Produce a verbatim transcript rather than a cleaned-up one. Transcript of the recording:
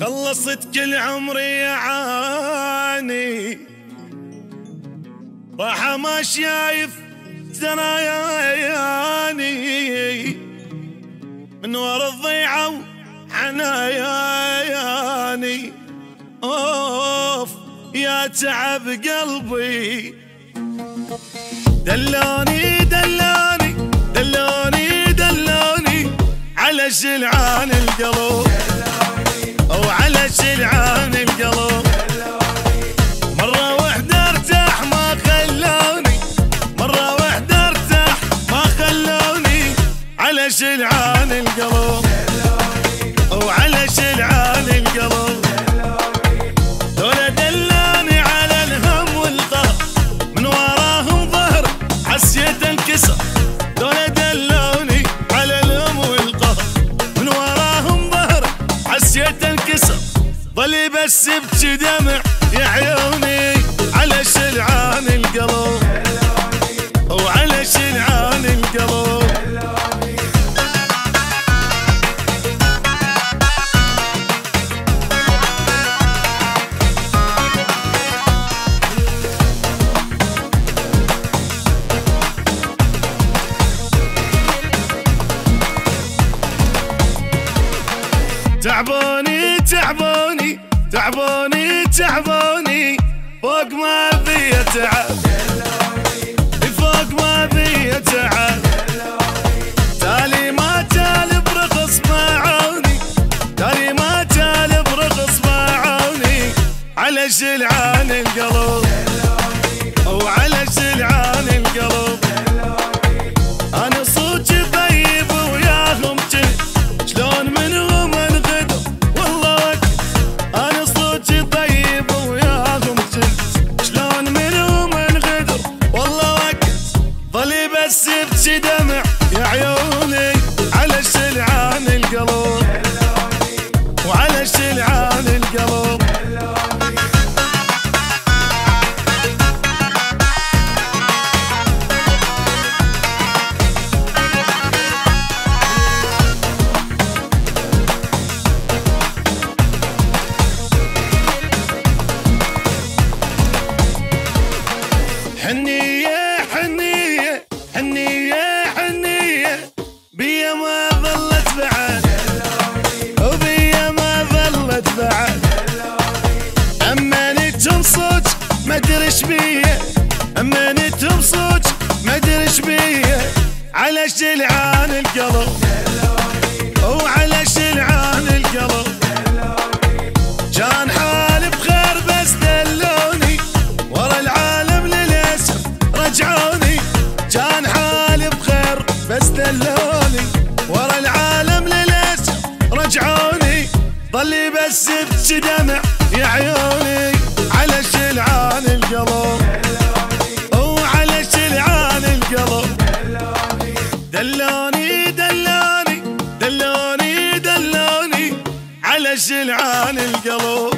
خلصت كل عمري يعاني راح ما شايف زناياني من ورا الضيعة وحناياني. اوف يا تعب قلبي دلوني دلوني دلوني دلوني على شلعان القلب او على شلعان القلب. مرة وحدة ارتاح ما خلوني مرة وحدة ارتاح ما خلوني على شلعان القلب او على شلعان القلب. دول دلوني على الهم والقهر من وراهم ظهر حسيت انكسر. دول دلوني على الهم والقهر من وراهم ظهر حسيت انكسر. ظلي بس ابكي دمع يا عيوني على شلعان القلب او على شلعان القلب. تعبوني تعبوني تعبوني تعبوني فوق ما بي تعب فوق ما بي تعب. تالي ما تالي برخص معوني تالي ما تالي برخص معوني على شلعان القلب او على شلعان القلب. انا صوتي طيب وياهم جن شلون منهم انغدر والله وقت. انا صوتي طيب وياهم جن شلون منهم انغدر والله وقت. ظلي بس ابكي دمع يا عيوني على شلعان القلب وعلى شلعان القلب. حنية حنية حنية حنية بيا ما ظلت بعد وبيا ما ظلت بعد. أمانتهم صوت ما ادري ايش بيا أمانتهم صوت ما ادري ايش بيا على شلعان القلب وعلى شلعان القلب. كان حالي بخير بس دلوني ورا العالم للاسف رجعوني. كان حالي بخير بس دلوني ورا العالم للاسف رجعوني. ظلي بس ابكي دمع يا عيوني على شلعان القلب وعلى شلعان القلب. دلوني دلوني دلوني دلوني على شلعان القلب.